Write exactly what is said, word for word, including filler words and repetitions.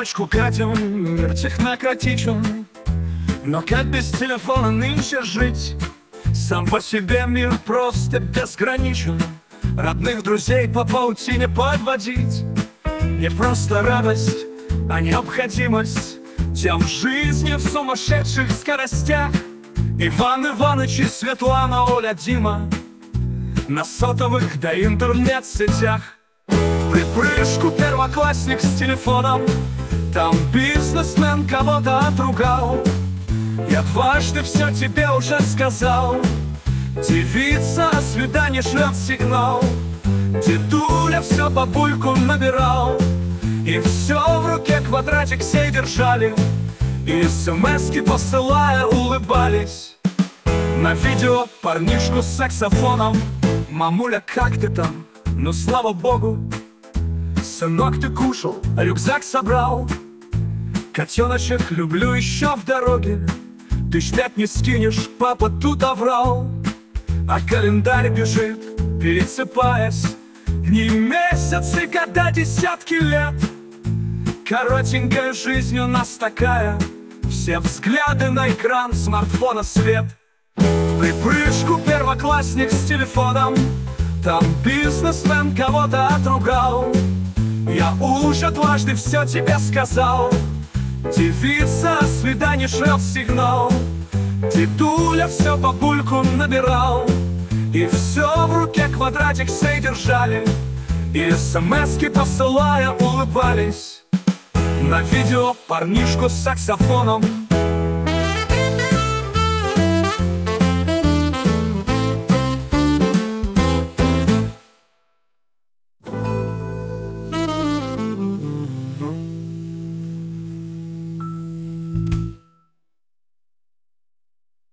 одиночку катим, мир технократичен. Но как без телефона нынче жить? Сам по себе мир просто безграничен. Родных друзей по паутине подводить не просто радость, а необходимость. Тем в жизни в сумасшедших скоростях Иван Иваныч и Светлана, Оля, Дима на сотовых да интернет-сетях. Припрыжку первоклассник с телефоном, там бизнесмен кого-то отругал. Я дважды все тебе уже сказал. Девица о свидании шлет сигнал. Дедуля все бабульку набирал. И все в руке квадратик сей держали, и смс-ки посылая улыбались. На видео парнишку с саксофоном: мамуля, как ты там? Ну слава богу. Сынок, ты кушал, рюкзак собрал? Котеночек, люблю еще в дороге. Тысяч пять не скинешь, папа тут оврал. А календарь бежит, пересыпаясь. Дни, месяцы, года, десятки лет. Коротенькая жизнь у нас такая. Все взгляды на экран смартфона свет. Припрыжку первоклассник с телефоном, там бизнесмен кого-то отругал. Я уже дважды все тебе сказал. Девица о свидании шлет сигнал. Дедуля все бабульку набирал. И все в руке квадратик сей держали, и смс-ки посылая улыбались. На видео парнишку с саксофоном,